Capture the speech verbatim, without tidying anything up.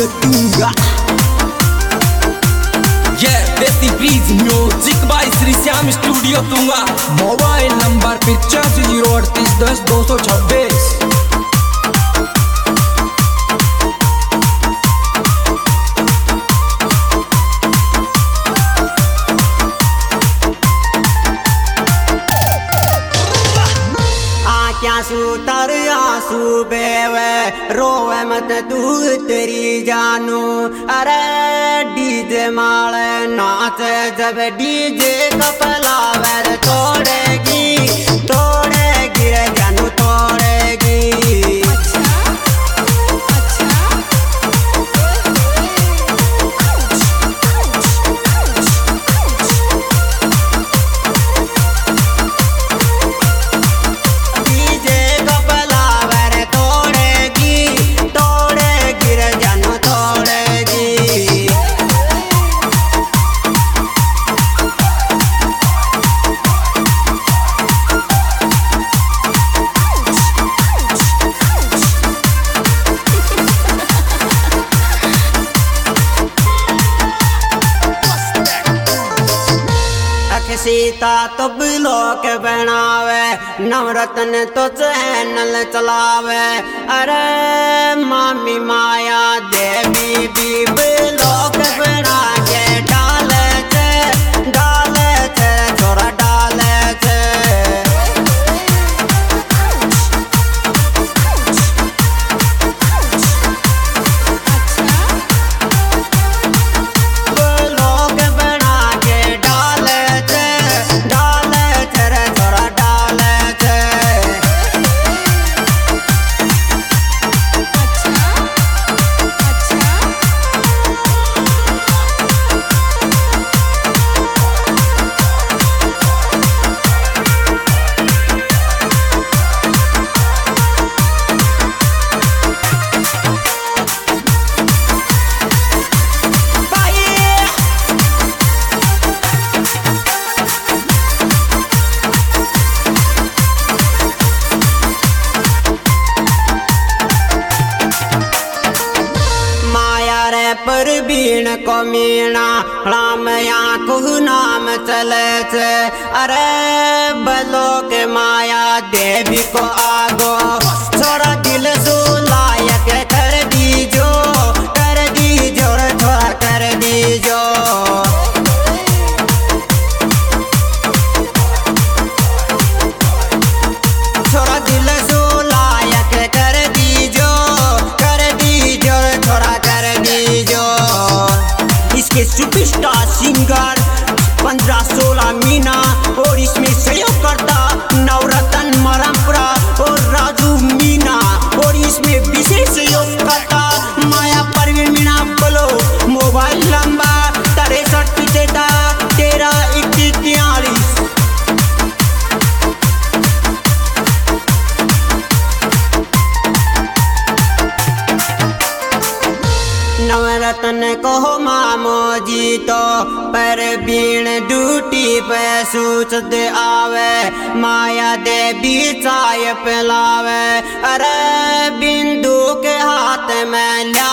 दूंगा। ये देसी breeze music by Shri Shyam studio दूंगा। मोबाइल नंबर पिचासी जीरो अड़तीस दस दो सौ छब्बीस। सुतर आंसू बेवे रोवे मत तू तेरी जानू। अरे डीजे माले नाच जब डीजे कपलावर तोड़ेगी तोड़ेगी रे जानू तोड़ेगी। सीता तो ब्लॉक बनावे नवरत्न तो चैनल चलावे। अरे मामी माया देवी भी ब्लॉक बना के डाले छे डाले छे छोरा डाले छे। पर बीण को मीणा राम को नाम चले छे। अरे बलो के माया देवी को आगो छोरा दिल सु लायक कर दीजो कर दीजो छोरा कर दीजो। छोरा दिल सु लायक कर दीजो कर दीजो छोरा कर दीजो। इसके सुपरस्टार सिंगर पंद्रह सोलह मीना और इसमें सहयोग करता नवरत्न मरमपुरा और राजू मीना और इसमें विशेष सहयोग करता माया परवीन मीना। बोलो मोबाइल नंबर तिरसठ पिछहत्तर तेरह इक्कीस तियालीस। नवरत्न को मामो जी तो पर बीण ड्यूटी पे सूचद आवे माया देवी चाय पिलावे। अरे बिंदु के हाथ में ल्या